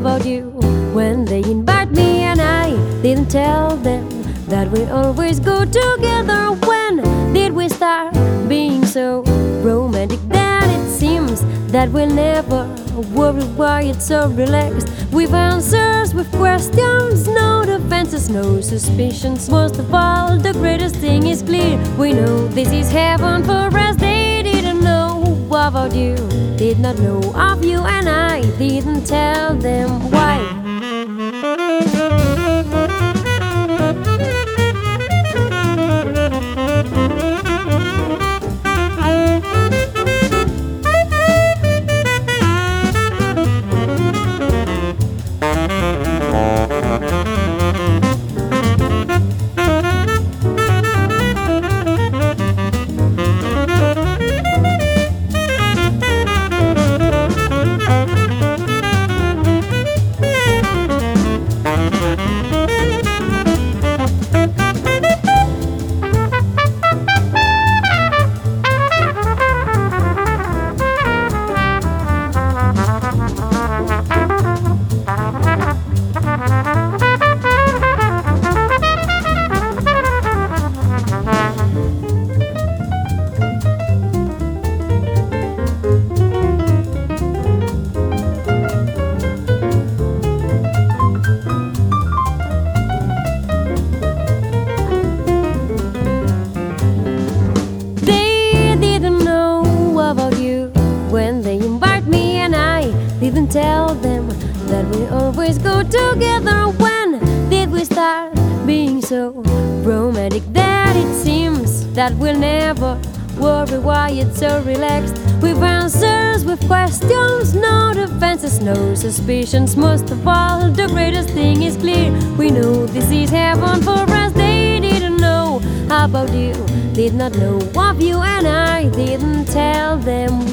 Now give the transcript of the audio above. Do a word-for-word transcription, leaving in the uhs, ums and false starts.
about you when they invite me and I didn't tell them that we always go together. When did we start being so romantic that it seems that we'll never worry why it's so relaxed? With answers, with questions, no defenses, no suspicions. Most of all, the greatest thing is clear. We know this is heaven for us. They didn't know about you, did not know of you, and I didn't tell them why. When they invite me and I didn't tell them that we always go together. When did we start being so romantic that it seems that we'll never worry why it's so relaxed? With answers, with questions, no defenses, no suspicions. Most of all, the greatest thing is clear. We know this is heaven for us. They didn't know about you, did not know of you, and I didn't tell them